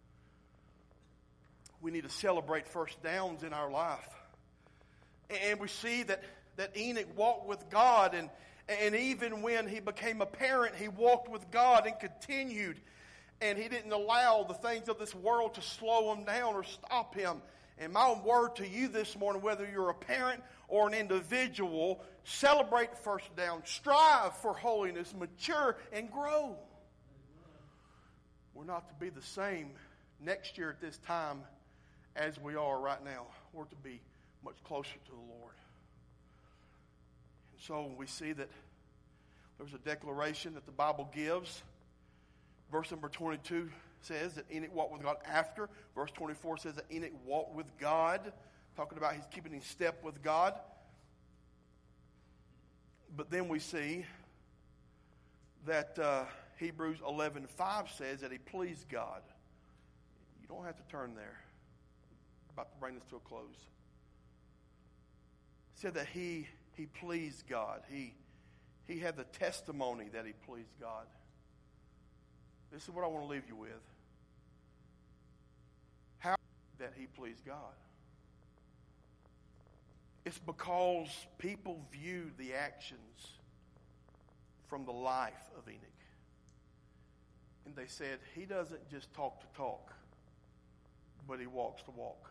S2: We need to celebrate first downs in our life. And we see that, that Enoch walked with God, and, and even when he became a parent, he walked with God and continued. And he didn't allow the things of this world to slow him down or stop him. And my word to you this morning, whether you're a parent or an individual, celebrate first down. Strive for holiness, mature, and grow. We're not to be the same next year at this time as we are right now. We're to be much closer to the Lord. And so we see that there's a declaration that the Bible gives. Verse number twenty-two says that Enoch walked with God after. Verse twenty-four says that Enoch walked with God, talking about he's keeping in step with God. But then we see that uh, Hebrews eleven five says that he pleased God. You don't have to turn there. I'm about to bring this to a close. It said that he he pleased God. He he had the testimony that he pleased God. This is what I want to leave you with. How that he pleased God. It's because people viewed the actions from the life of Enoch. And they said, he doesn't just talk to talk, but he walks to walk.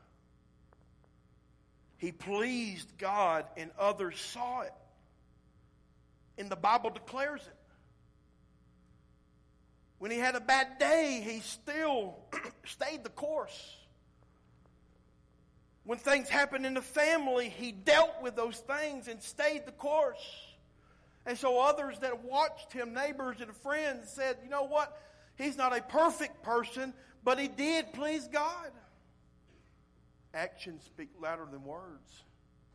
S2: He pleased God and others saw it. And the Bible declares it. When he had a bad day, he still stayed the course. When things happened in the family, he dealt with those things and stayed the course. And so others that watched him, neighbors and friends, said, you know what? He's not a perfect person, but he did please God. Actions speak louder than words.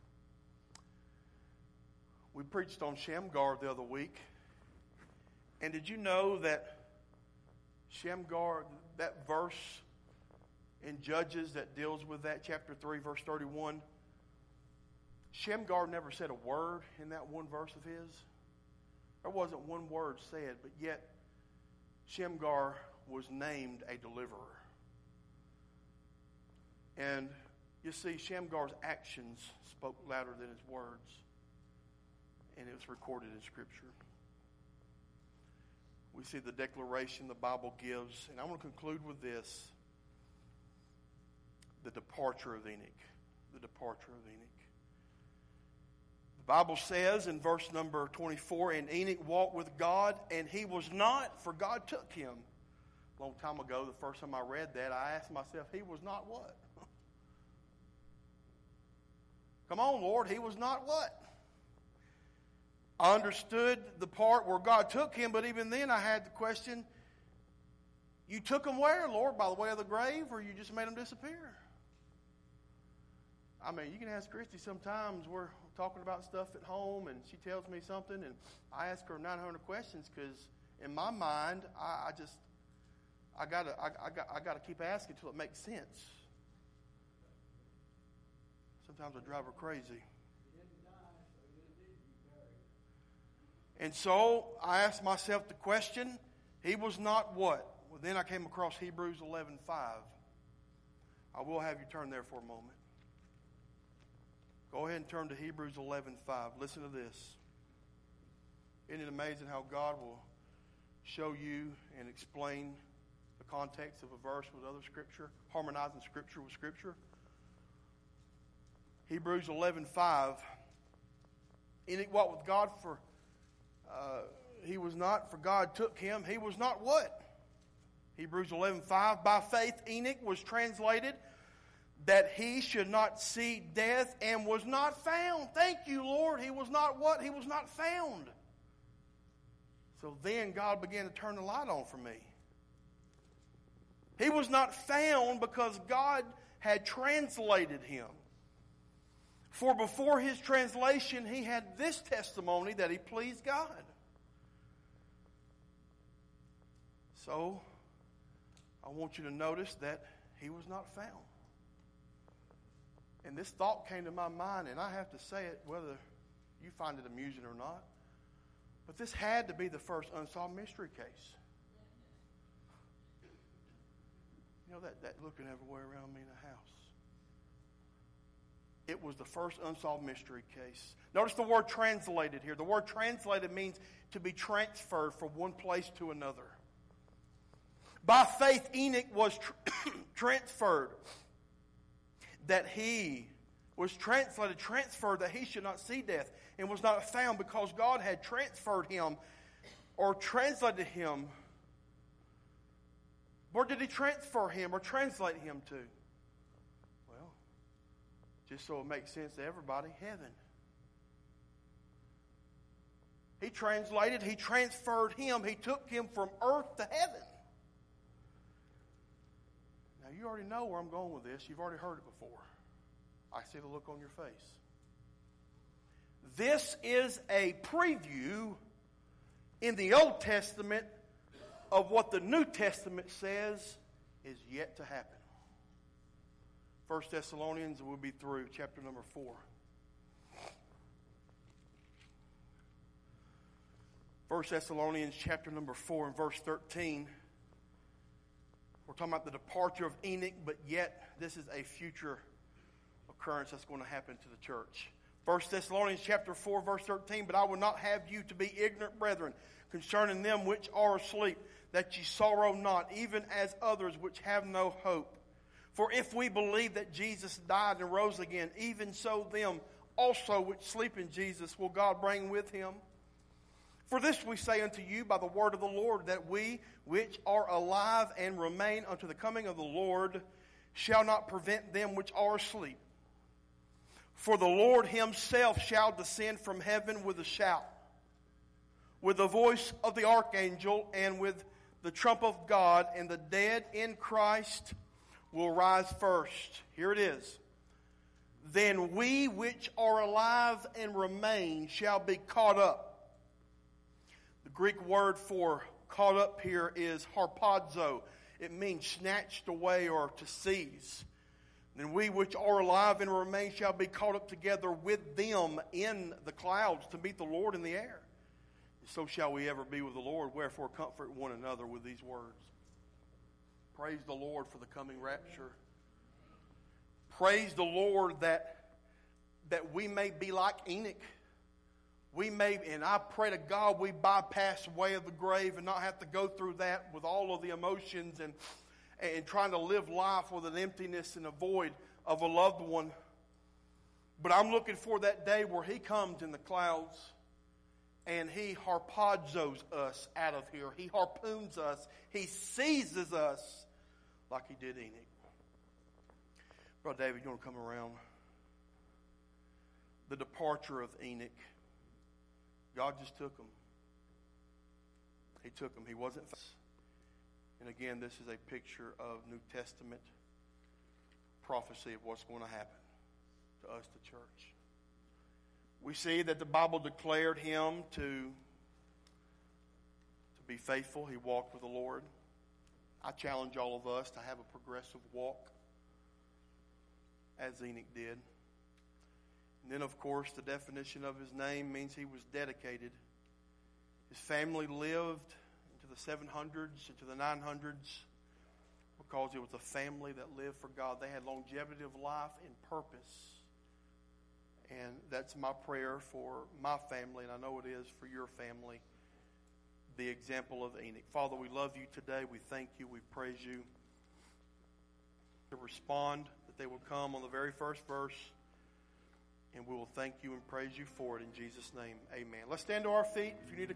S2: We preached on Shamgar the other week. And did you know that Shamgar, that verse in Judges that deals with that, chapter three, verse thirty-one, Shamgar never said a word in that one verse of his. There wasn't one word said, but yet Shamgar was named a deliverer. And you see, Shamgar's actions spoke louder than his words. And it was recorded in Scripture. We see the declaration the Bible gives. And I want to conclude with this. The departure of Enoch. The departure of Enoch. The Bible says in verse number twenty-four, and Enoch walked with God, and he was not, for God took him. A long time ago, the first time I read that, I asked myself, he was not what? Come on, Lord, he was not what? I understood the part where God took him, but even then I had the question, you took him where, Lord? By the way of the grave, or you just made him disappear? I mean, you can ask Christy sometimes. We're talking about stuff at home, and she tells me something, and I ask her nine hundred questions because in my mind, I, I just, I gotta, I, I got, I gotta keep asking until it makes sense. Sometimes I drive her crazy. And so I asked myself the question, he was not what? Well, then I came across Hebrews eleven five. I will have you turn there for a moment. Go ahead and turn to Hebrews eleven five. Listen to this. Isn't it amazing how God will show you and explain the context of a verse with other Scripture, harmonizing Scripture with Scripture? Hebrews eleven five. Enoch walked with God for Uh, he was not, for God took him. He was not what? Hebrews eleven five. By faith Enoch was translated that he should not see death and was not found. Thank you, Lord. He was not what? He was not found. So then God began to turn the light on for me. He was not found because God had translated him. For before his translation, he had this testimony that he pleased God. So, I I want you to notice that he was not found. And this thought came to my mind, and I have to say it whether you find it amusing or not. But this had to be the first unsolved mystery case. You know, that, that looking everywhere around me in the house. It was the first unsolved mystery case. Notice the word translated here. The word translated means to be transferred from one place to another. By faith, Enoch was tr- transferred. That he was translated, transferred, that he should not see death, and was not found because God had transferred him or translated him. Where did he transfer him or translate him to? Well, just so it makes sense to everybody, heaven. He translated, he transferred him, he took him from earth to heaven. Now, you already know where I'm going with this. You've already heard it before. I see the look on your face. This is a preview in the Old Testament of what the New Testament says is yet to happen. First Thessalonians, we'll be through, chapter number four. First Thessalonians, chapter number four, and verse thirteen. We're talking about the departure of Enoch, but yet this is a future occurrence that's going to happen to the church. First Thessalonians chapter four, verse thirteen, but I will not have you to be ignorant, brethren, concerning them which are asleep, that ye sorrow not, even as others which have no hope. For if we believe that Jesus died and rose again, even so them also which sleep in Jesus will God bring with him. For this we say unto you by the word of the Lord, that we which are alive and remain unto the coming of the Lord shall not prevent them which are asleep. For the Lord himself shall descend from heaven with a shout, with the voice of the archangel, and with the trump of God, and the dead in Christ will rise first. Here it is. Then we which are alive and remain shall be caught up. The Greek word for caught up here is harpazo. It means snatched away or to seize. Then we which are alive and remain shall be caught up together with them in the clouds to meet the Lord in the air. And so shall we ever be with the Lord. Wherefore comfort one another with these words. Praise the Lord for the coming rapture. Praise the Lord that, that we may be like Enoch. We may, and I pray to God we bypass the way of the grave and not have to go through that with all of the emotions and, and trying to live life with an emptiness and a void of a loved one. But I'm looking for that day where he comes in the clouds and he harpazos us out of here. He harpoons us. He seizes us like he did Enoch. Brother David, you want to come around? The departure of Enoch. God just took him. He took him. He wasn't. And again, this is a picture of New Testament prophecy of what's going to happen to us, the church. We see that the Bible declared him to, to be faithful. He walked with the Lord. I challenge all of us to have a progressive walk as Enoch did. And then, of course, the definition of his name means he was dedicated. His family lived into the seven hundreds, into the nine hundreds, because it was a family that lived for God. They had longevity of life and purpose. And that's my prayer for my family, and I know it is for your family, the example of Enoch. Father, we love you today. We thank you. We praise you. To respond, that they will come on the very first verse. And we will thank you and praise you for it in Jesus' name. Amen. Let's stand to our feet. If you need to